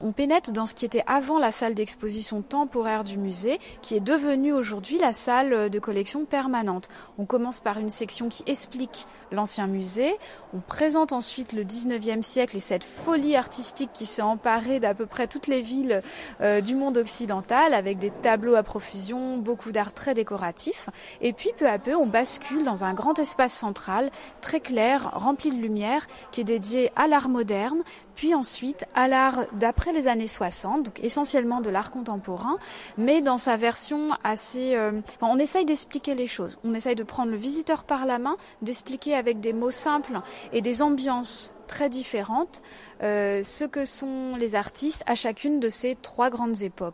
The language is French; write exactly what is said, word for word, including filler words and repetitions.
On pénètre dans ce qui était avant la salle d'exposition temporaire du musée, qui est devenue aujourd'hui la salle de collection permanente. On commence par une section qui explique l'ancien musée. On présente ensuite le dix-neuvième siècle et cette folie artistique qui s'est emparée d'à peu près toutes les villes euh, du monde occidental, avec des tableaux à profusion, beaucoup d'art très décoratif. Et puis peu à peu, on bascule dans un grand espace central, très clair, rempli de lumière, qui est dédié à l'art moderne, puis ensuite à l'art d'après les années soixante, donc essentiellement de l'art contemporain, mais dans sa version assez... Euh, enfin, on essaye d'expliquer les choses. On essaye de prendre le visiteur par la main, d'expliquer avec des mots simples et des ambiances très différentes euh, ce que sont les artistes à chacune de ces trois grandes époques.